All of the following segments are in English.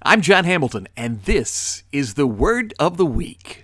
I'm John Hamilton, and this is the Word of the Week.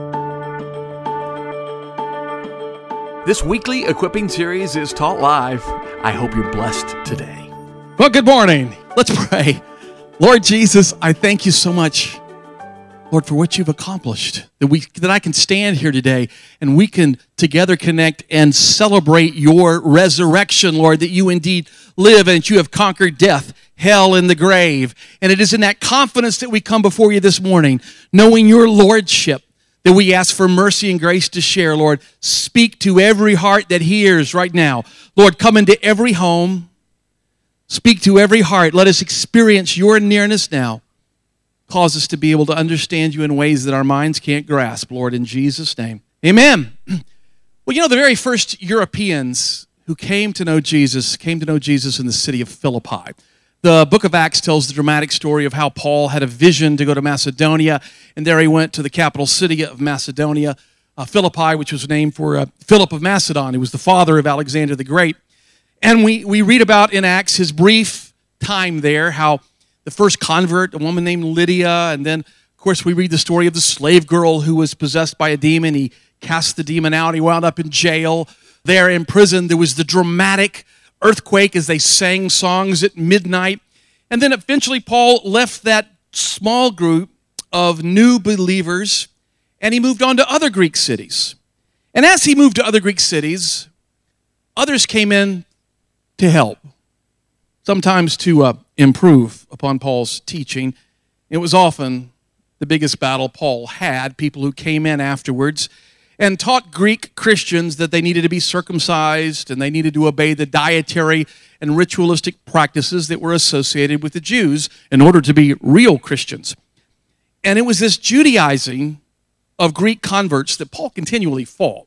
This weekly equipping series is taught live. I hope you're blessed today. Well, good morning. Let's pray. Lord Jesus, I thank you so much, Lord, for what you've accomplished, that I can stand here today and we can together connect and celebrate your resurrection, Lord, that you indeed live and that you have conquered death, hell, and the grave. And it is in that confidence that we come before you this morning, knowing your lordship, that we ask for mercy and grace to share. Lord, speak to every heart that hears right now. Lord, come into every home. Speak to every heart. Let us experience your nearness now. Cause us to be able to understand you in ways that our minds can't grasp, Lord, in Jesus' name. Amen. Well, you know, the very first Europeans who came to know Jesus in the city of Philippi. The book of Acts tells the dramatic story of how Paul had a vision to go to Macedonia, and there he went to the capital city of Macedonia, Philippi, which was named for Philip of Macedon, who was the father of Alexander the Great. And we read about in Acts his brief time there, how the first convert, a woman named Lydia, and then, of course, we read the story of the slave girl who was possessed by a demon. He cast the demon out. He wound up in jail. There in prison, there was the dramatic earthquake as they sang songs at midnight. And then eventually Paul left that small group of new believers and he moved on to other Greek cities. And as he moved to other Greek cities, others came in to help, sometimes to improve upon Paul's teaching. It was often the biggest battle Paul had, people who came in afterwards and taught Greek Christians that they needed to be circumcised and they needed to obey the dietary and ritualistic practices that were associated with the Jews in order to be real Christians. And it was this Judaizing of Greek converts that Paul continually fought,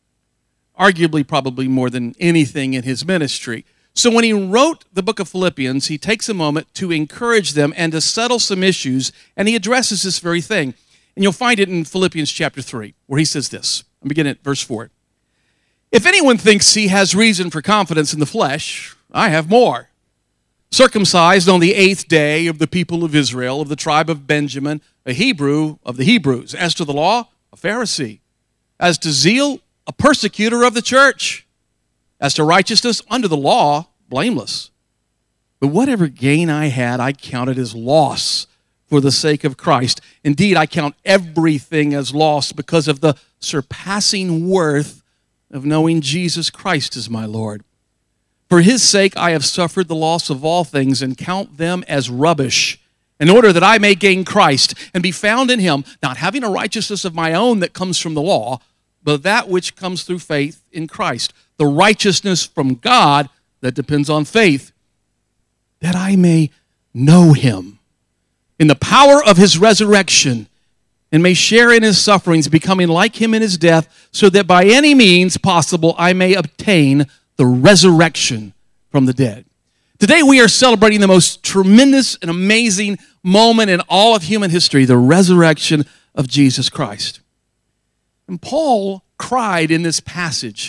arguably probably more than anything in his ministry. So when he wrote the book of Philippians, he takes a moment to encourage them and to settle some issues, and he addresses this very thing. And you'll find it in Philippians chapter 3, where he says this. I'm beginning at verse 4. If anyone thinks he has reason for confidence in the flesh, I have more. Circumcised on the 8th day of the people of Israel, of the tribe of Benjamin, a Hebrew of the Hebrews. As to the law, a Pharisee. As to zeal, a persecutor of the church. As to righteousness, under the law, blameless. But whatever gain I had, I counted as loss for the sake of Christ. Indeed, I count everything as loss because of the surpassing worth of knowing Jesus Christ as my Lord. For his sake I have suffered the loss of all things and count them as rubbish, in order that I may gain Christ and be found in him, not having a righteousness of my own that comes from the law, but that which comes through faith in Christ, the righteousness from God that depends on faith, that I may know him in the power of his resurrection, and may share in his sufferings, becoming like him in his death, so that by any means possible I may obtain the resurrection from the dead. Today we are celebrating the most tremendous and amazing moment in all of human history, the resurrection of Jesus Christ. And Paul cried in this passage,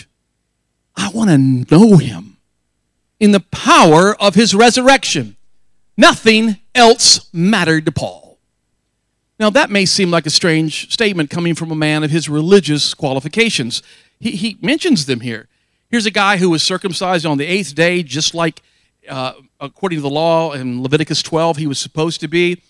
I want to know him in the power of his resurrection. Nothing else mattered to Paul. Now, that may seem like a strange statement coming from a man of his religious qualifications. He mentions them here. Here's a guy who was circumcised on the 8th day, just like, according to the law in Leviticus 12, he was supposed to be.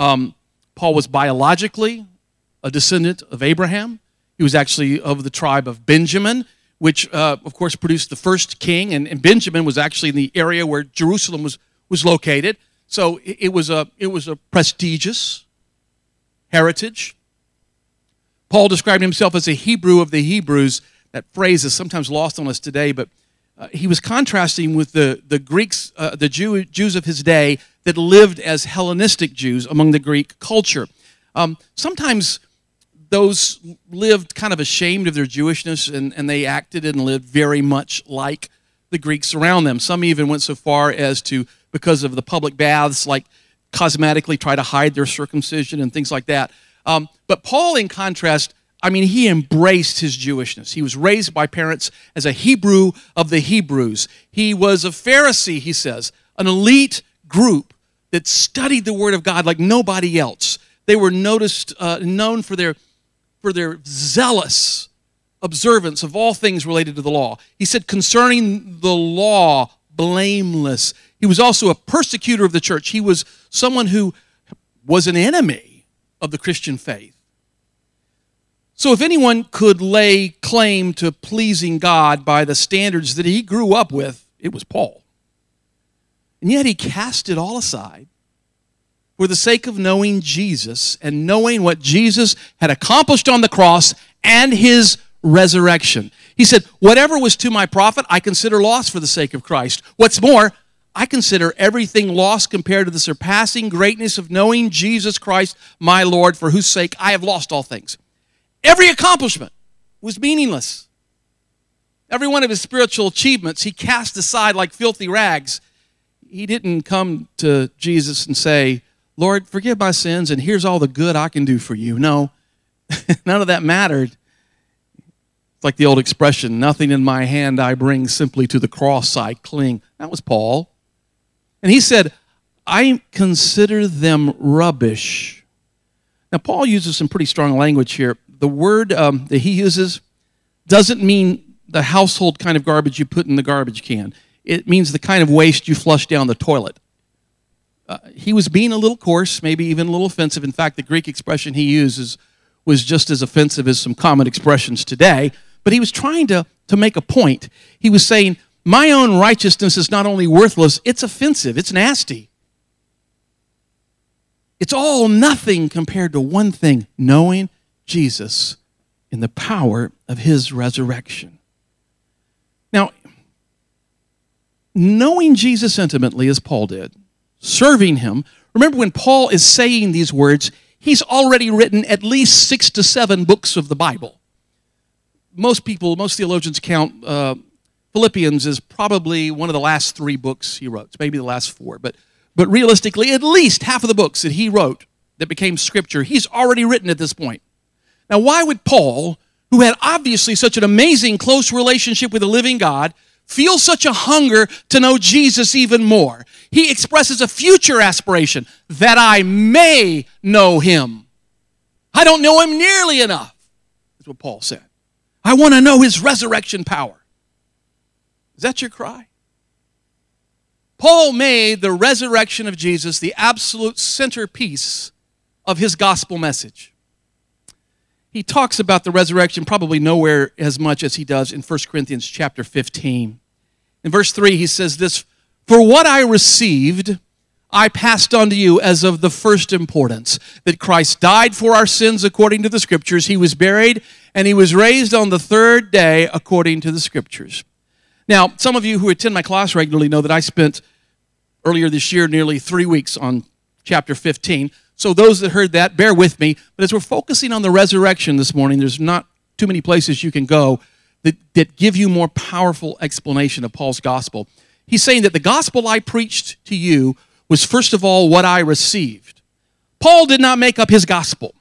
Paul was biologically a descendant of Abraham. He was actually of the tribe of Benjamin, which, of course, produced the first king. And Benjamin was actually in the area where Jerusalem was located. So it was a prestigious heritage. Paul described himself as a Hebrew of the Hebrews. That phrase is sometimes lost on us today, but he was contrasting with the Greeks, the Jews of his day that lived as Hellenistic Jews among the Greek culture. Sometimes those lived kind of ashamed of their Jewishness, and they acted and lived very much like the Greeks around them. Some even went so far as to, because of the public baths, like cosmetically try to hide their circumcision and things like that. But Paul, in contrast, I mean, he embraced his Jewishness. He was raised by parents as a Hebrew of the Hebrews. He was a Pharisee, he says, an elite group that studied the Word of God like nobody else. They were known for their zealous observance of all things related to the law. He said, concerning the law, blameless. He was also a persecutor of the church. He was someone who was an enemy of the Christian faith. So if anyone could lay claim to pleasing God by the standards that he grew up with, it was Paul. And yet he cast it all aside for the sake of knowing Jesus and knowing what Jesus had accomplished on the cross and his resurrection. He said, whatever was to my profit, I consider loss for the sake of Christ. What's more, I consider everything lost compared to the surpassing greatness of knowing Jesus Christ, my Lord, for whose sake I have lost all things. Every accomplishment was meaningless. Every one of his spiritual achievements he cast aside like filthy rags. He didn't come to Jesus and say, Lord, forgive my sins, and here's all the good I can do for you. No, none of that mattered. It's like the old expression, nothing in my hand I bring, simply to the cross I cling. That was Paul. And he said, I consider them rubbish. Now, Paul uses some pretty strong language here. The word that he uses doesn't mean the household kind of garbage you put in the garbage can. It means the kind of waste you flush down the toilet. He was being a little coarse, maybe even a little offensive. In fact, the Greek expression he uses was just as offensive as some common expressions today. But he was trying to make a point. He was saying, my own righteousness is not only worthless, it's offensive, it's nasty. It's all nothing compared to one thing, knowing Jesus in the power of his resurrection. Now, knowing Jesus intimately as Paul did, serving him, remember when Paul is saying these words, he's already written at least 6 to 7 books of the Bible. Most theologians count Philippians as probably one of the last 3 books he wrote, maybe the last 4, but realistically, at least half of the books that he wrote that became scripture, he's already written at this point. Now, why would Paul, who had obviously such an amazing close relationship with the living God, feel such a hunger to know Jesus even more? He expresses a future aspiration, that I may know him. I don't know him nearly enough, is what Paul said. I want to know his resurrection power. Is that your cry? Paul made the resurrection of Jesus the absolute centerpiece of his gospel message. He talks about the resurrection probably nowhere as much as he does in 1 Corinthians chapter 15. In verse 3, he says this, for what I received, I passed on to you as of the first importance, that Christ died for our sins according to the Scriptures, he was buried, and he was raised on the 3rd day according to the Scriptures. Now, some of you who attend my class regularly know that I spent earlier this year nearly 3 weeks on chapter 15. So those that heard that, bear with me. But as we're focusing on the resurrection this morning, there's not too many places you can go that give you more powerful explanation of Paul's gospel. He's saying that the gospel I preached to you was first of all what I received. Paul did not make up his gospel.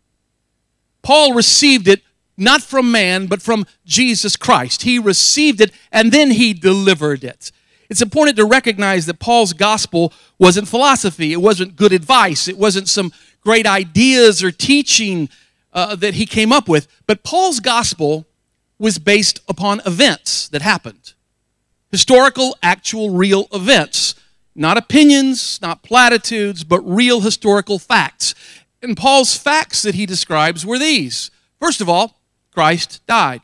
Paul received it not from man, but from Jesus Christ. He received it and then he delivered it. It's important to recognize that Paul's gospel wasn't philosophy. It wasn't good advice. It wasn't some great ideas or teaching that he came up with. But Paul's gospel was based upon events that happened. Historical, actual, real events. Not opinions, not platitudes, but real historical facts. And Paul's facts that he describes were these. First of all, Christ died.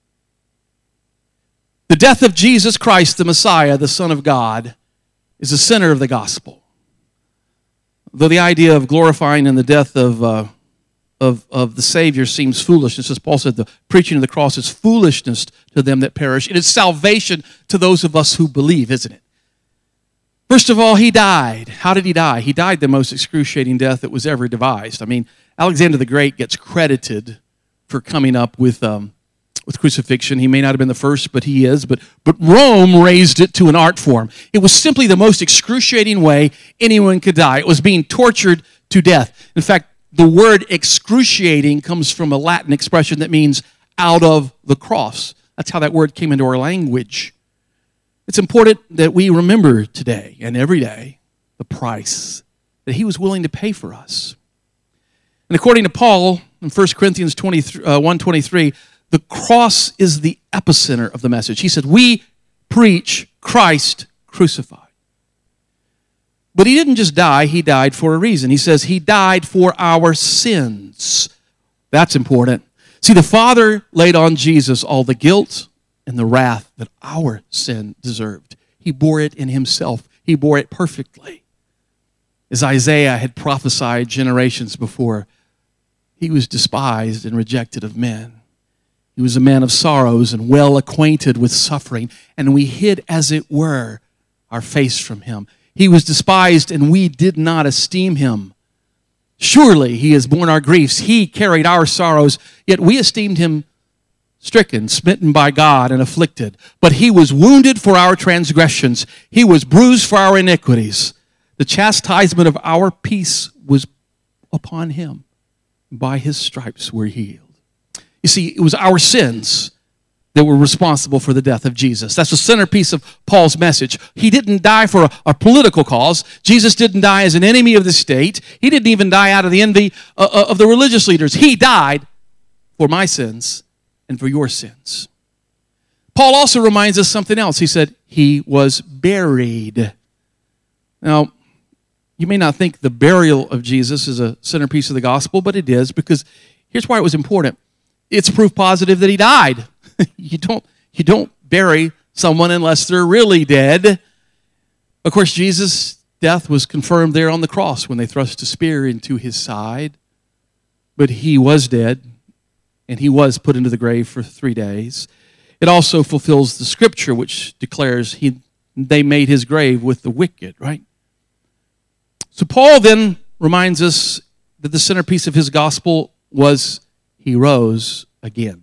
The death of Jesus Christ, the Messiah, the Son of God, is the center of the gospel. Though the idea of glorifying in the death of the Savior seems foolishness, as Paul said, the preaching of the cross is foolishness to them that perish. It is salvation to those of us who believe, isn't it? First of all, he died. How did he die? He died the most excruciating death that was ever devised. I mean, Alexander the Great gets credited for coming up with crucifixion. He may not have been the first, but he is. But Rome raised it to an art form. It was simply the most excruciating way anyone could die. It was being tortured to death. In fact, the word excruciating comes from a Latin expression that means out of the cross. That's how that word came into our language. It's important that we remember today and every day the price that he was willing to pay for us. And according to Paul, in 1 Corinthians 1:23, the cross is the epicenter of the message. He said, we preach Christ crucified. But he didn't just die, he died for a reason. He says he died for our sins. That's important. See, the Father laid on Jesus all the guilt and the wrath that our sin deserved. He bore it in himself. He bore it perfectly. As Isaiah had prophesied generations before, he was despised and rejected of men. He was a man of sorrows and well acquainted with suffering, and we hid, as it were, our face from him. He was despised, and we did not esteem him. Surely he has borne our griefs. He carried our sorrows, yet we esteemed him stricken, smitten by God, and afflicted. But he was wounded for our transgressions. He was bruised for our iniquities. The chastisement of our peace was upon him. By his stripes we're healed. You see, it was our sins that were responsible for the death of Jesus. That's the centerpiece of Paul's message. He didn't die for a political cause. Jesus didn't die as an enemy of the state. He didn't even die out of the envy of the religious leaders. He died for my sins and for your sins. Paul also reminds us something else. He said he was buried. Now, you may not think the burial of Jesus is a centerpiece of the gospel, but it is, because here's why it was important. It's proof positive that he died. You don't bury someone unless they're really dead. Of course, Jesus' death was confirmed there on the cross when they thrust a spear into his side. But he was dead, and he was put into the grave for 3 days. It also fulfills the scripture which declares they made his grave with the wicked, right? So Paul then reminds us that the centerpiece of his gospel was he rose again.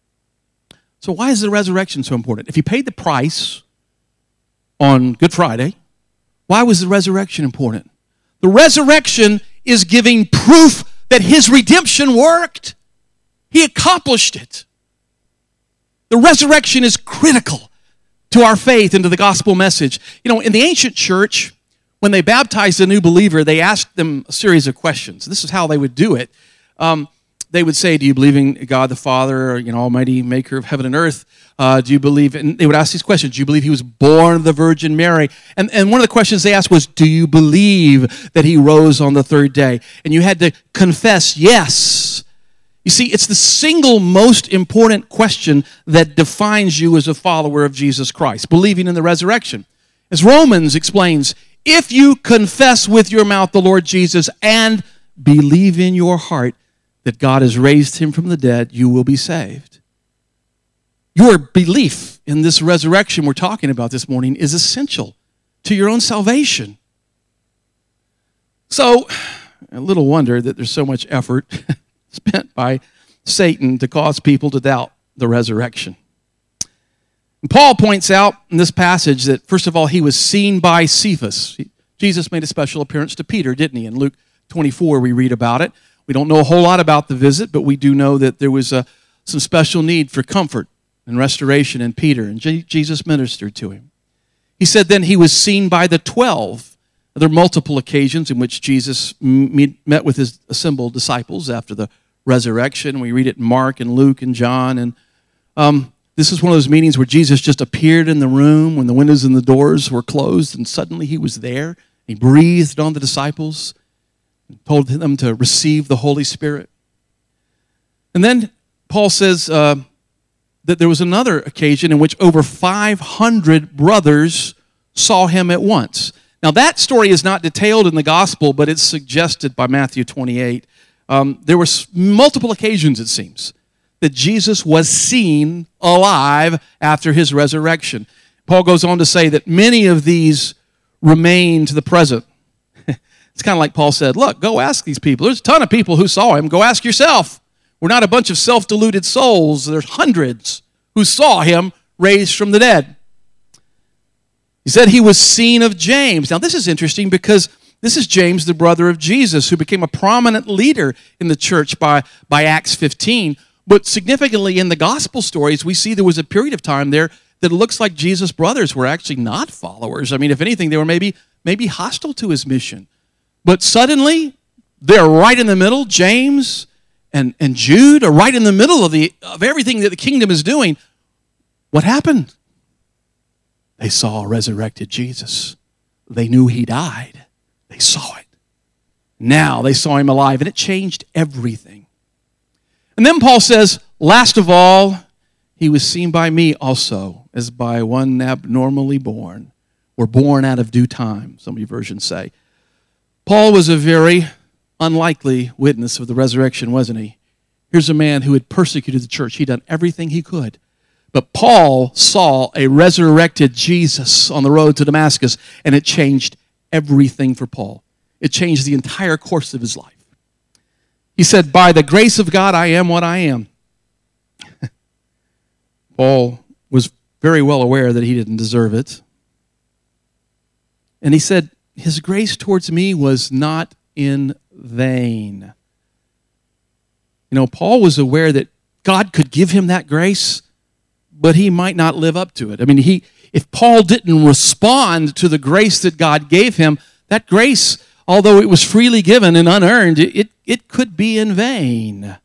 So why is the resurrection so important? If he paid the price on Good Friday, why was the resurrection important? The resurrection is giving proof that his redemption worked. He accomplished it. The resurrection is critical to our faith and to the gospel message. You know, in the ancient church, when they baptized a new believer, they asked them a series of questions. This is how they would do it. They would say, do you believe in God the Father, Almighty Maker of heaven and earth? Do you believe, and they would ask these questions. Do you believe he was born of the Virgin Mary? And one of the questions they asked was, do you believe that he rose on the third day? And you had to confess yes. You see, it's the single most important question that defines you as a follower of Jesus Christ, believing in the resurrection. As Romans explains, if you confess with your mouth the Lord Jesus and believe in your heart that God has raised him from the dead, you will be saved. Your belief in this resurrection we're talking about this morning is essential to your own salvation. So, a little wonder that there's so much effort spent by Satan to cause people to doubt the resurrection. And Paul points out in this passage that, first of all, he was seen by Cephas. Jesus made a special appearance to Peter, didn't he? In Luke 24, we read about it. We don't know a whole lot about the visit, but we do know that there was some special need for comfort and restoration in Peter, and Jesus ministered to him. He said then he was seen by the 12. There are multiple occasions in which Jesus met with his assembled disciples after the resurrection. We read it in Mark and Luke and John, and this is one of those meetings where Jesus just appeared in the room when the windows and the doors were closed, and suddenly he was there. He breathed on the disciples, told them to receive the Holy Spirit. And then Paul says that there was another occasion in which over 500 brothers saw him at once. Now that story is not detailed in the gospel, but it's suggested by Matthew 28. There were multiple occasions, it seems, that Jesus was seen alive after his resurrection. Paul goes on to say that many of these remain to the present. It's kind of like Paul said, look, go ask these people. There's a ton of people who saw him. Go ask yourself. We're not a bunch of self-deluded souls. There's hundreds who saw him raised from the dead. He said he was seen of James. Now, this is interesting because this is James, the brother of Jesus, who became a prominent leader in the church by Acts 15. But significantly in the gospel stories, we see there was a period of time there that it looks like Jesus' brothers were actually not followers. I mean, if anything, they were maybe hostile to his mission. But suddenly, they're right in the middle. James and Jude are right in the middle of everything that the kingdom is doing. What happened? They saw a resurrected Jesus. They knew he died. They saw it. Now they saw him alive, and it changed everything. And then Paul says, last of all, he was seen by me also, as by one abnormally born, or born out of due time, some of your versions say. Paul was a very unlikely witness of the resurrection, wasn't he? Here's a man who had persecuted the church. He'd done everything he could. But Paul saw a resurrected Jesus on the road to Damascus, and it changed everything for Paul. It changed the entire course of his life. He said, by the grace of God, I am what I am. Paul was very well aware that he didn't deserve it. And he said, his grace towards me was not in vain. You know, Paul was aware that God could give him that grace, but he might not live up to it. I mean, if Paul didn't respond to the grace that God gave him, that grace, although it was freely given and unearned, it could be in vain.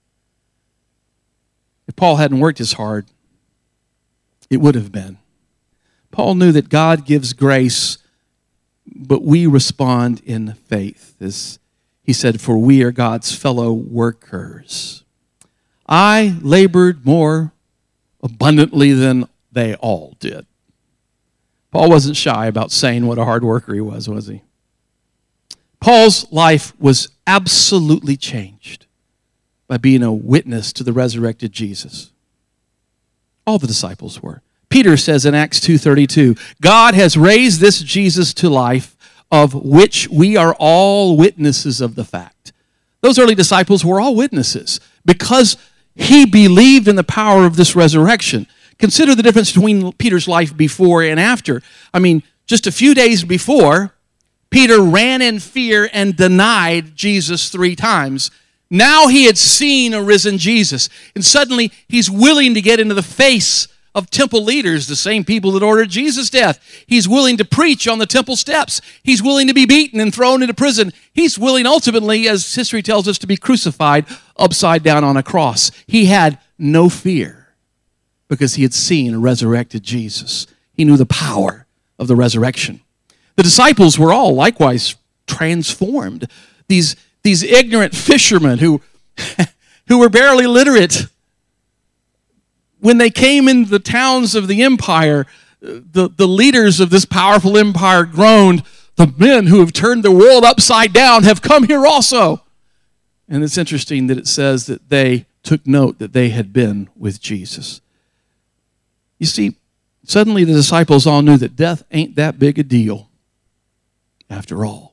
If Paul hadn't worked as hard, it would have been. Paul knew that God gives grace, but we respond in faith. As he said, for we are God's fellow workers. I labored more abundantly than they all did. Paul wasn't shy about saying what a hard worker he was he? Paul's life was absolutely changed by being a witness to the resurrected Jesus. All the disciples were. Peter says in Acts 2:32, God has raised this Jesus to life, of which we are all witnesses of the fact. Those early disciples were all witnesses because he believed in the power of this resurrection. Consider the difference between Peter's life before and after. I mean, just a few days before, Peter ran in fear and denied Jesus 3 times. Now he had seen a risen Jesus, and suddenly he's willing to get into the face of temple leaders, the same people that ordered Jesus' death. He's willing to preach on the temple steps. He's willing to be beaten and thrown into prison. He's willing ultimately, as history tells us, to be crucified upside down on a cross. He had no fear because he had seen a resurrected Jesus. He knew the power of the resurrection. The disciples were all likewise transformed. These ignorant fishermen who were barely literate, when they came into the towns of the empire, the leaders of this powerful empire groaned, the men who have turned the world upside down have come here also. And it's interesting that it says that they took note that they had been with Jesus. You see, suddenly the disciples all knew that death ain't that big a deal after all.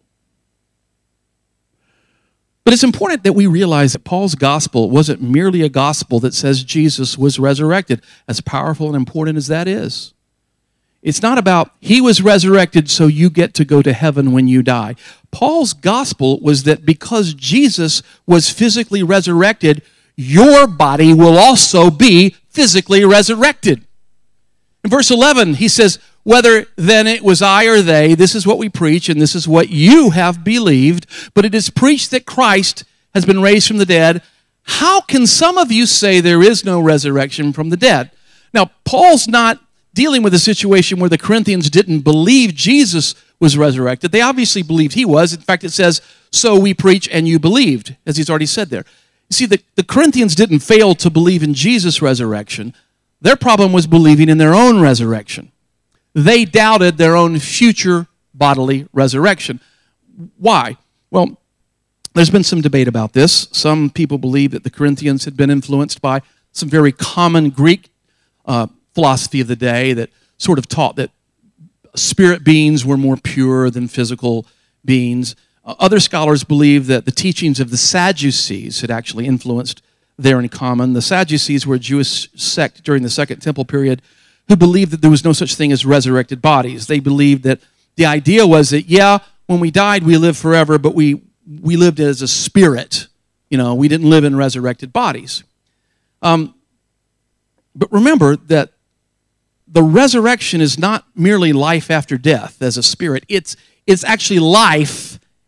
But it's important that we realize that Paul's gospel wasn't merely a gospel that says Jesus was resurrected, as powerful and important as that is. It's not about he was resurrected so you get to go to heaven when you die. Paul's gospel was that because Jesus was physically resurrected, your body will also be physically resurrected. In verse 11, he says, whether then it was I or they, this is what we preach, and this is what you have believed, but it is preached that Christ has been raised from the dead. How can some of you say there is no resurrection from the dead? Now, Paul's not dealing with a situation where the Corinthians didn't believe Jesus was resurrected. They obviously believed he was. In fact, it says, so we preach and you believed, as he's already said there. You see, the Corinthians didn't fail to believe in Jesus' resurrection. Their problem was believing in their own resurrection. They doubted their own future bodily resurrection. Why? Well, there's been some debate about this. Some people believe that the Corinthians had been influenced by some very common Greek philosophy of the day that sort of taught that spirit beings were more pure than physical beings. Other scholars believe that the teachings of the Sadducees had actually influenced their in common. The Sadducees were a Jewish sect during the Second Temple period who believed that there was no such thing as resurrected bodies. They believed that the idea was that, yeah, when we died, we lived forever, but we lived as a spirit. You know, we didn't live in resurrected bodies. But remember that the resurrection is not merely life after death as a spirit. It's actually life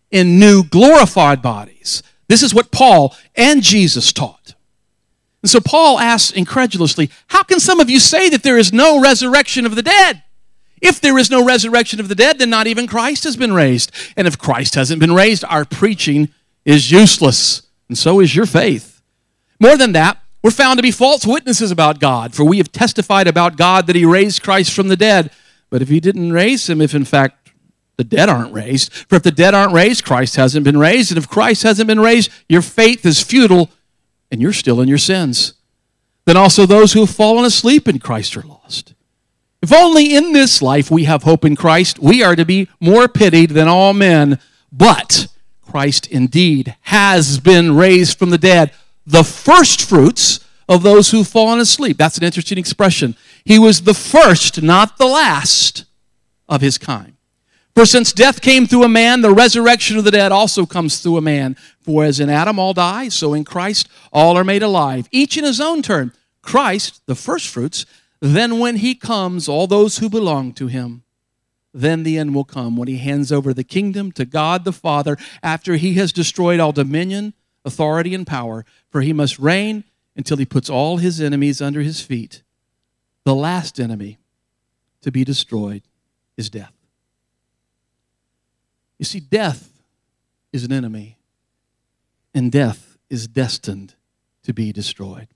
in new glorified bodies. This is what Paul and Jesus taught. And so Paul asks incredulously, how can some of you say that there is no resurrection of the dead? If there is no resurrection of the dead, then not even Christ has been raised. And if Christ hasn't been raised, our preaching is useless, and so is your faith. More than that, we're found to be false witnesses about God, for we have testified about God that he raised Christ from the dead. But if he didn't raise him, if in fact the dead aren't raised, for if the dead aren't raised, Christ hasn't been raised. And if Christ hasn't been raised, your faith is futile, and you're still in your sins. Then also those who have fallen asleep in Christ are lost. If only in this life we have hope in Christ, we are to be more pitied than all men. But Christ indeed has been raised from the dead, the first fruits of those who've fallen asleep. That's an interesting expression. He was the first, not the last of his kind. For since death came through a man, the resurrection of the dead also comes through a man. For as in Adam all die, so in Christ all are made alive, each in his own turn. Christ, the first fruits, then when he comes, all those who belong to him. Then the end will come when he hands over the kingdom to God the Father after he has destroyed all dominion, authority, and power. For he must reign until he puts all his enemies under his feet. The last enemy to be destroyed is death. You see, death is an enemy, and death is destined to be destroyed.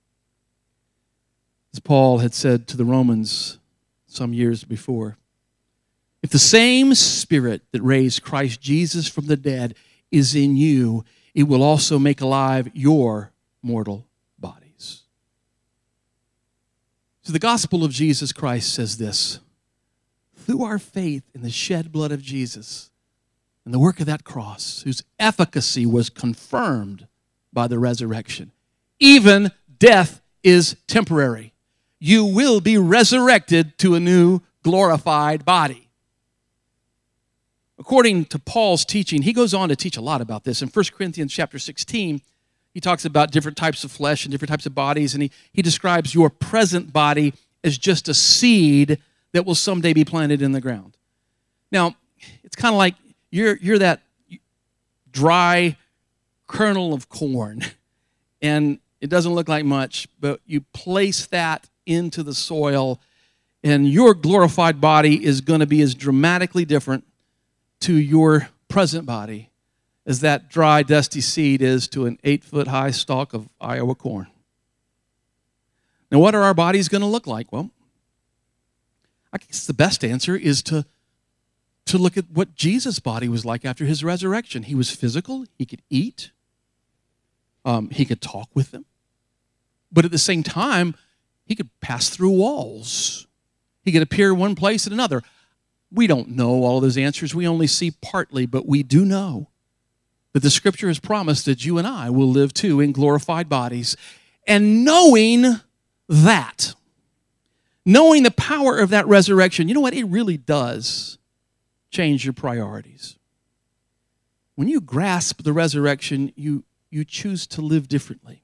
As Paul had said to the Romans some years before, if the same Spirit that raised Christ Jesus from the dead is in you, it will also make alive your mortal bodies. So the gospel of Jesus Christ says this: through our faith in the shed blood of Jesus and the work of that cross, whose efficacy was confirmed by the resurrection, even death is temporary. You will be resurrected to a new glorified body. According to Paul's teaching, he goes on to teach a lot about this. In 1 Corinthians chapter 16, he talks about different types of flesh and different types of bodies, and he describes your present body as just a seed that will someday be planted in the ground. Now, it's kind of like you're that dry kernel of corn, and it doesn't look like much, but you place that into the soil, and your glorified body is going to be as dramatically different to your present body as that dry, dusty seed is to an 8-foot-high stalk of Iowa corn. Now, what are our bodies going to look like? Well, I guess the best answer is to look at what Jesus' body was like after his resurrection. He was physical. He could eat. He could talk with them. But at the same time, he could pass through walls. He could appear one place and another. We don't know all of those answers. We only see partly, but we do know that the Scripture has promised that you and I will live too in glorified bodies. And knowing that, knowing the power of that resurrection, you know what? It really does change your priorities. When you grasp the resurrection, you choose to live differently.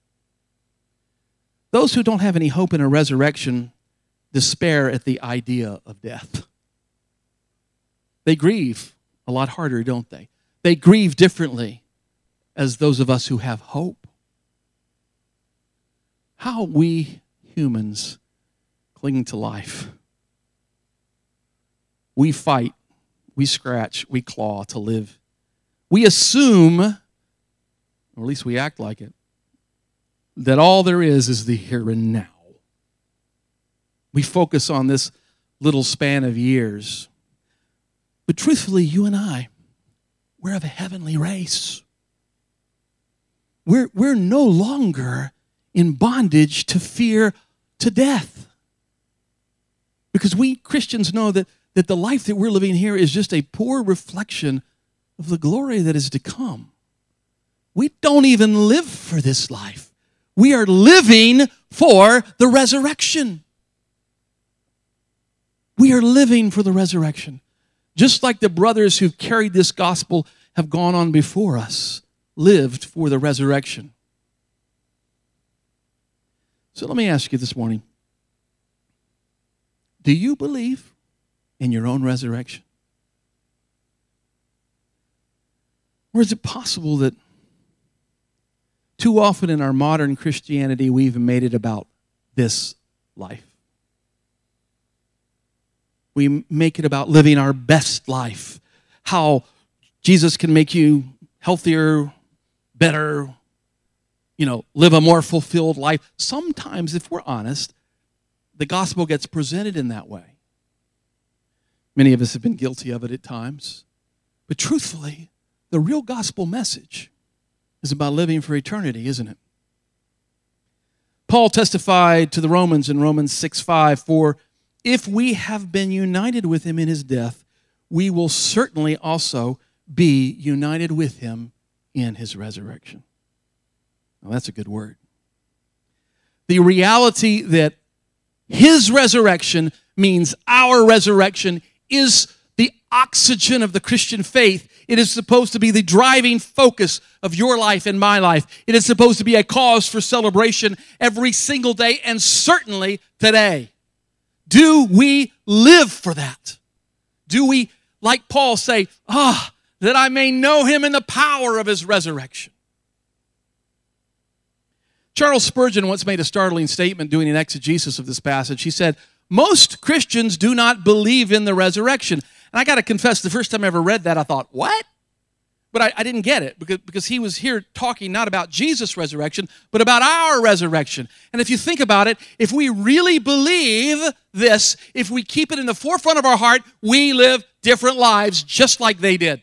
Those who don't have any hope in a resurrection despair at the idea of death. They grieve a lot harder, don't they? They grieve differently as those of us who have hope. How we humans cling to life. We fight, we scratch, we claw to live. We assume, or at least we act like it, that all there is the here and now. We focus on this little span of years. But truthfully, you and I, we're of a heavenly race. We're no longer in bondage to fear to death. Because we Christians know that the life that we're living here is just a poor reflection of the glory that is to come. We don't even live for this life. We are living for the resurrection. We are living for the resurrection. Just like the brothers who've carried this gospel have gone on before us, lived for the resurrection. So let me ask you this morning, do you believe in your own resurrection? Or is it possible that too often in our modern Christianity, we even made it about this life? We make it about living our best life, how Jesus can make you healthier, better, live a more fulfilled life. Sometimes, if we're honest, the gospel gets presented in that way. Many of us have been guilty of it at times. But truthfully, the real gospel message is about living for eternity, isn't it? Paul testified to the Romans in Romans 6:5, "For if we have been united with him in his death, we will certainly also be united with him in his resurrection." Well, that's a good word. The reality that his resurrection means our resurrection is the oxygen of the Christian faith. It is supposed to be the driving focus of your life and my life. It is supposed to be a cause for celebration every single day, and certainly today. Do we live for that? Do we, like Paul, say, that I may know him in the power of his resurrection? Charles Spurgeon once made a startling statement doing an exegesis of this passage. He said, "Most Christians do not believe in the resurrection." And I got to confess, the first time I ever read that, I thought, what? But I didn't get it because he was here talking not about Jesus' resurrection, but about our resurrection. And if you think about it, if we really believe this, if we keep it in the forefront of our heart, we live different lives just like they did.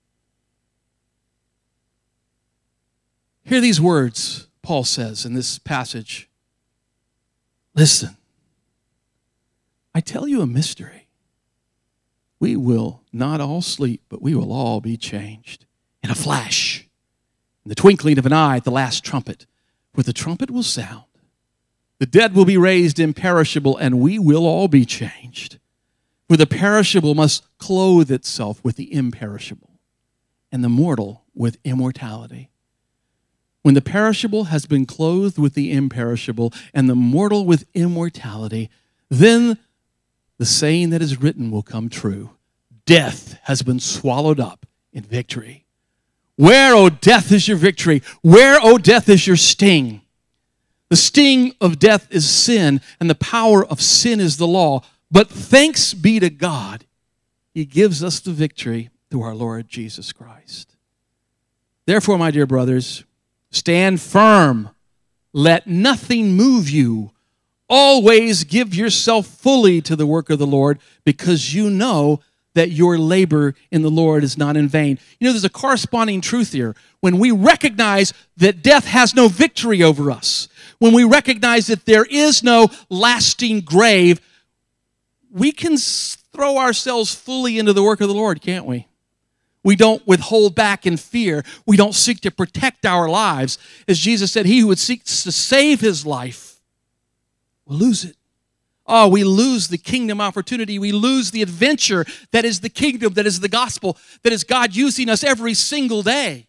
Hear these words Paul says in this passage. "Listen, I tell you a mystery. We will not all sleep, but we will all be changed. In a flash, in the twinkling of an eye, at the last trumpet. For the trumpet will sound. The dead will be raised imperishable, and we will all be changed. For the perishable must clothe itself with the imperishable, and the mortal with immortality. When the perishable has been clothed with the imperishable, and the mortal with immortality, then the saying that is written will come true. Death has been swallowed up in victory. Where, O death, is your victory? Where, O death, is your sting? The sting of death is sin, and the power of sin is the law. But thanks be to God, he gives us the victory through our Lord Jesus Christ. Therefore, my dear brothers, stand firm. Let nothing move you. Always give yourself fully to the work of the Lord, because you know that your labor in the Lord is not in vain." There's a corresponding truth here. When we recognize that death has no victory over us, when we recognize that there is no lasting grave, we can throw ourselves fully into the work of the Lord, can't we? We don't withhold back in fear. We don't seek to protect our lives. As Jesus said, he who seeks to save his life will lose it. We lose the kingdom opportunity. We lose the adventure that is the kingdom, that is the gospel, that is God using us every single day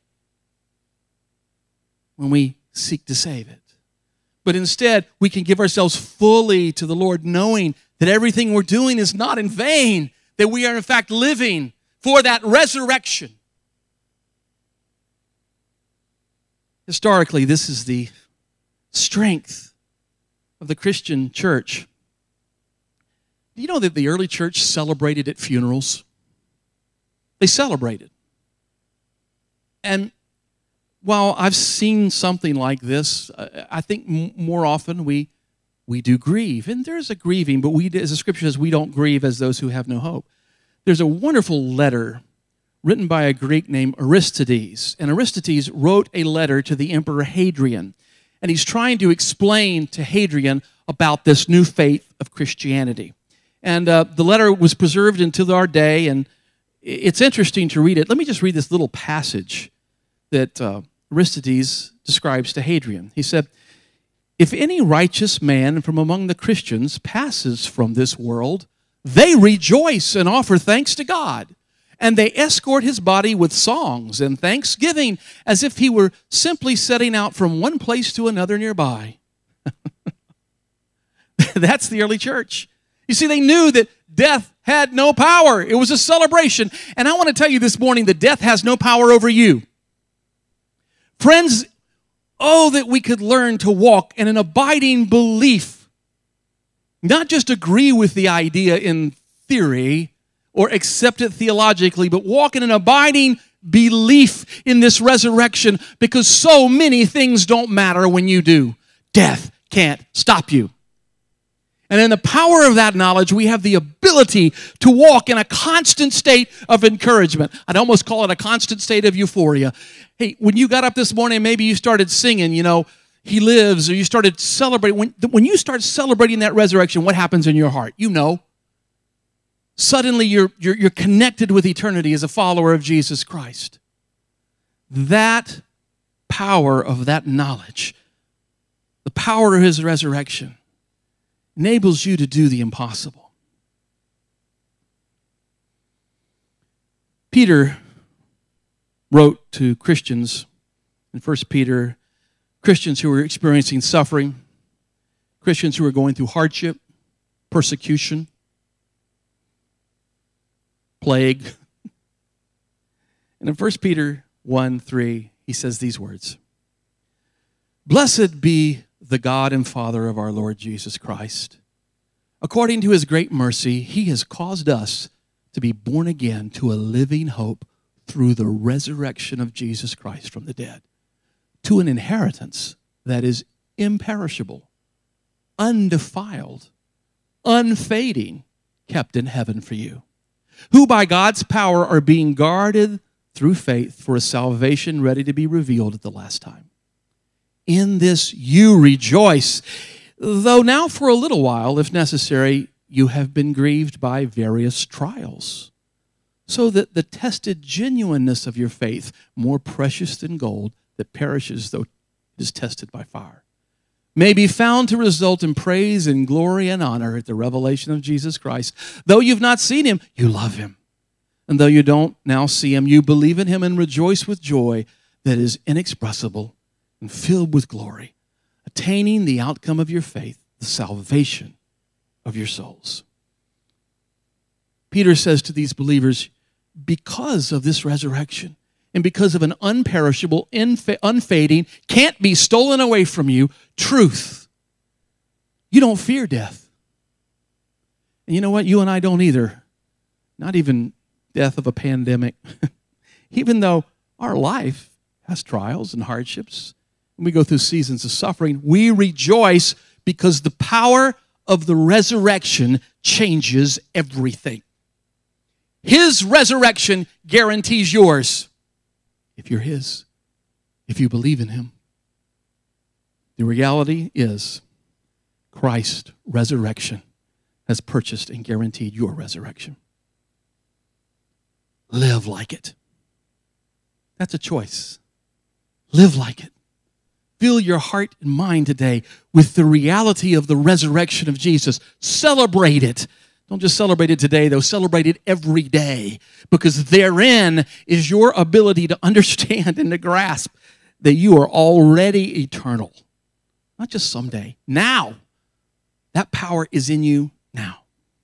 when we seek to save it. But instead, we can give ourselves fully to the Lord, knowing that everything we're doing is not in vain, that we are in fact living for that resurrection. Historically, this is the strength of the Christian church. Do you know that the early church celebrated at funerals? They celebrated. And while I've seen something like this, I think more often we do grieve. And there's a grieving, but as the scripture says, we don't grieve as those who have no hope. There's a wonderful letter written by a Greek named Aristides. And Aristides wrote a letter to the Emperor Hadrian. And he's trying to explain to Hadrian about this new faith of Christianity. And the letter was preserved until our day, and it's interesting to read it. Let me just read this little passage that Aristides describes to Hadrian. He said, "If any righteous man from among the Christians passes from this world, they rejoice and offer thanks to God, and they escort his body with songs and thanksgiving as if he were simply setting out from one place to another nearby." That's the early church. You see, they knew that death had no power. It was a celebration. And I want to tell you this morning that death has no power over you. Friends, oh, that we could learn to walk in an abiding belief. Not just agree with the idea in theory or accept it theologically, but walk in an abiding belief in this resurrection, because so many things don't matter when you do. Death can't stop you. And in the power of that knowledge, we have the ability to walk in a constant state of encouragement. I'd almost call it a constant state of euphoria. Hey, when you got up this morning, maybe you started singing, He lives, or you started celebrating. When you start celebrating that resurrection, what happens in your heart? Suddenly you're connected with eternity as a follower of Jesus Christ. That power of that knowledge, the power of his resurrection, enables you to do the impossible. Peter wrote to Christians in 1 Peter, Christians who were experiencing suffering, Christians who were going through hardship, persecution, plague. And in 1 Peter 1:3, he says these words: "Blessed be the God and Father of our Lord Jesus Christ. According to his great mercy, he has caused us to be born again to a living hope through the resurrection of Jesus Christ from the dead, to an inheritance that is imperishable, undefiled, unfading, kept in heaven for you, who by God's power are being guarded through faith for a salvation ready to be revealed at the last time. In this you rejoice, though now for a little while, if necessary, you have been grieved by various trials, so that the tested genuineness of your faith, more precious than gold that perishes though it is tested by fire, may be found to result in praise and glory and honor at the revelation of Jesus Christ. Though you've not seen him, you love him. And though you don't now see him, you believe in him and rejoice with joy that is inexpressible and filled with glory, attaining the outcome of your faith, the salvation of your souls." Peter says to these believers, because of this resurrection and because of an unperishable, unfading, can't be stolen away from you truth, you don't fear death. And you know what? You and I don't either. Not even death of a pandemic. Even though our life has trials and hardships, and we go through seasons of suffering, we rejoice because the power of the resurrection changes everything. His resurrection guarantees yours if you're his, if you believe in him. The reality is Christ's resurrection has purchased and guaranteed your resurrection. Live like it. That's a choice. Live like it. Fill your heart and mind today with the reality of the resurrection of Jesus. Celebrate it. Don't just celebrate it today, though. Celebrate it every day, because therein is your ability to understand and to grasp that you are already eternal. Not just someday. Now. That power is in you now.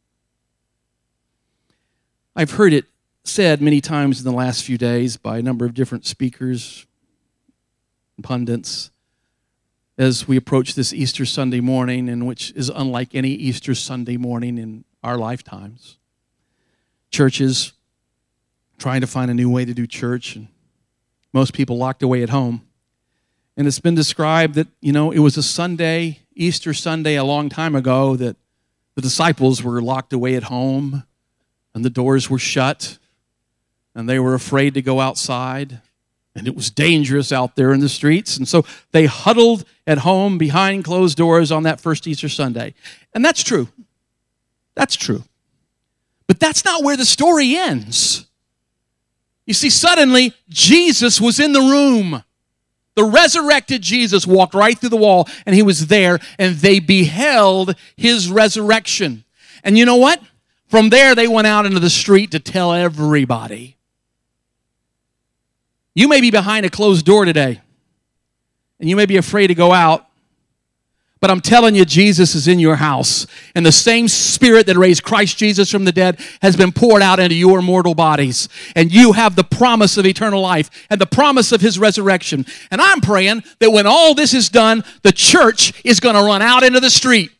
I've heard it said many times in the last few days by a number of different speakers and pundits as we approach this Easter Sunday morning, and which is unlike any Easter Sunday morning in our lifetimes. Churches trying to find a new way to do church, and most people locked away at home. And it's been described that, it was a Sunday, Easter Sunday a long time ago, that the disciples were locked away at home and the doors were shut and they were afraid to go outside. And it was dangerous out there in the streets. And so they huddled at home behind closed doors on that first Easter Sunday. And that's true. That's true. But that's not where the story ends. You see, suddenly, Jesus was in the room. The resurrected Jesus walked right through the wall, and he was there, and they beheld his resurrection. And you know what? From there, they went out into the street to tell everybody. You may be behind a closed door today, and you may be afraid to go out, But I'm telling you, Jesus is in your house. And the same Spirit that raised Christ Jesus from the dead has been poured out into your mortal bodies. And you have the promise of eternal life and the promise of His resurrection. And I'm praying that when all this is done, the church is going to run out into the street.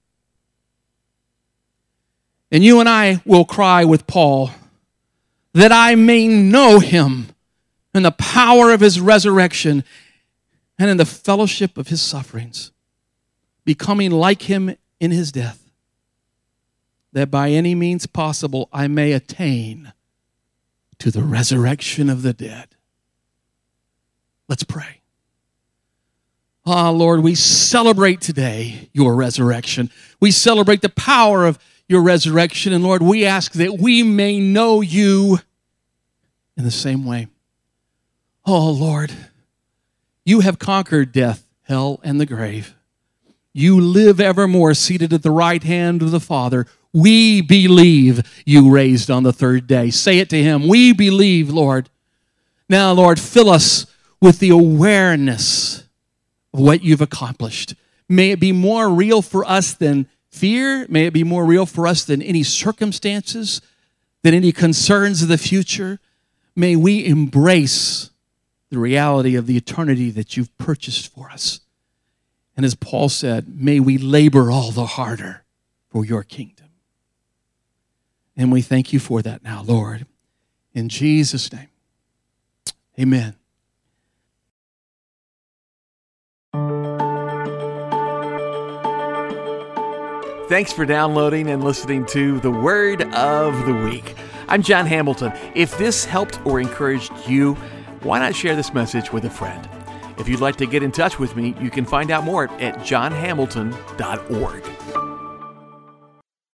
And you and I will cry with Paul, that I may know Him in the power of His resurrection and in the fellowship of His sufferings, becoming like Him in His death, that by any means possible I may attain to the resurrection of the dead. Let's pray. Lord, we celebrate today your resurrection. We celebrate the power of your resurrection. And Lord, we ask that we may know you in the same way. Oh, Lord, you have conquered death, hell, and the grave. You live evermore seated at the right hand of the Father. We believe you raised on the third day. Say it to Him. We believe, Lord. Now, Lord, fill us with the awareness of what you've accomplished. May it be more real for us than fear. May it be more real for us than any circumstances, than any concerns of the future. May we embrace the reality of the eternity that you've purchased for us. And as Paul said, may we labor all the harder for your kingdom. And we thank you for that now, Lord. In Jesus' name, amen. Thanks for downloading and listening to The Word of the Week. I'm John Hamilton. If this helped or encouraged you, why not share this message with a friend? If you'd like to get in touch with me, you can find out more at johnhamilton.org.